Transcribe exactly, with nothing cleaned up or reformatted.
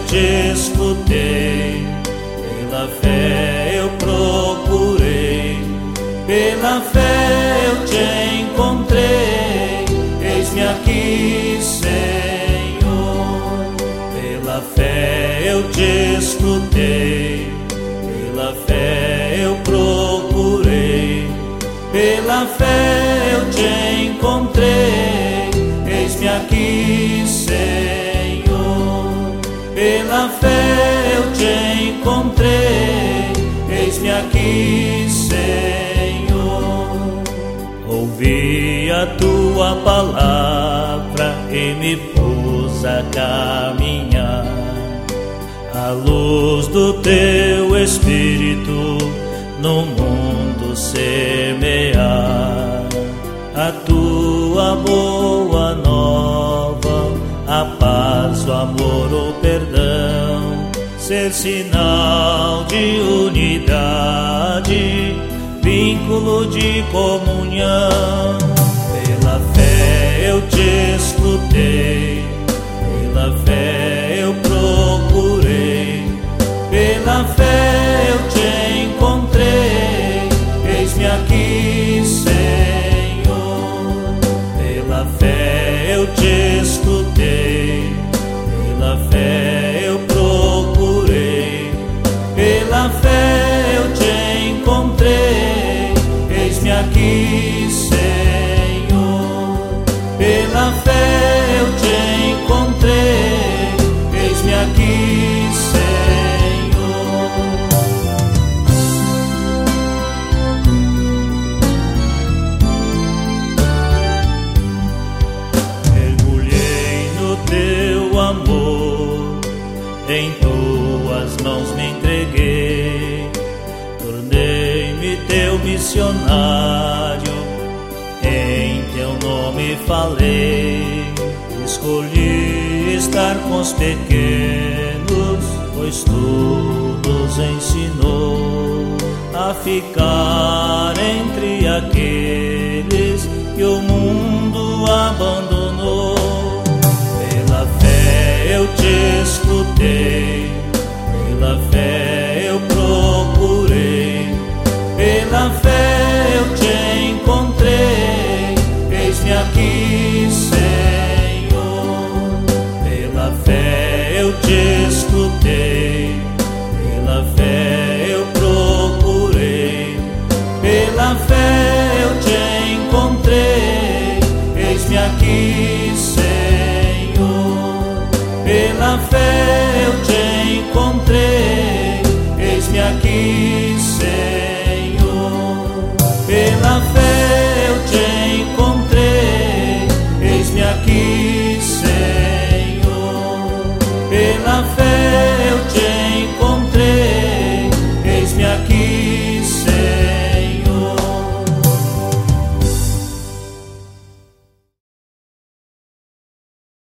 te escutei, pela fé eu procurei, pela fé eu te encontrei. Eis-me aqui, Senhor, pela fé eu te escutei, pela fé eu procurei, pela fé eu te encontrei. Eis-me aqui, Senhor, pela fé eu te encontrei. Eis-me aqui, Senhor. Ouvi a tua palavra e me pus a caminhar, à luz do teu Espírito no mundo semear. A tua boa nova, a paz, o amor, o perdão, ser sinal de unidade, vínculo de comunhão. Pela fé eu te escutei, pela fé eu procurei, pela fé eu te encontrei. Eis-me aqui, Senhor, pela fé eu te escutei, pela fé eu procurei, pela fé eu te encontrei. Eis-me aqui, Senhor, pela fé eu te encontrei. Eis-me aqui, Senhor. Mergulhei no teu amor, em tuas mãos me entreguei, tornei-me teu missionário, em teu nome falei. Escolhi estar com os pequenos, pois tu nos ensinou a ficar entre aqueles que o mundo abandonou. Pela fé eu te escutei, pela fé eu procurei, pela fé eu te encontrei. Eis-me aqui, Senhor, pela fé eu te escutei, pela fé eu procurei, pela fé eu te encontrei. Eis-me aqui, Senhor, pela fé eu te encontrei. Eis-me aqui, Senhor, pela fé eu te encontrei. Eis-me aqui, Senhor, pela fé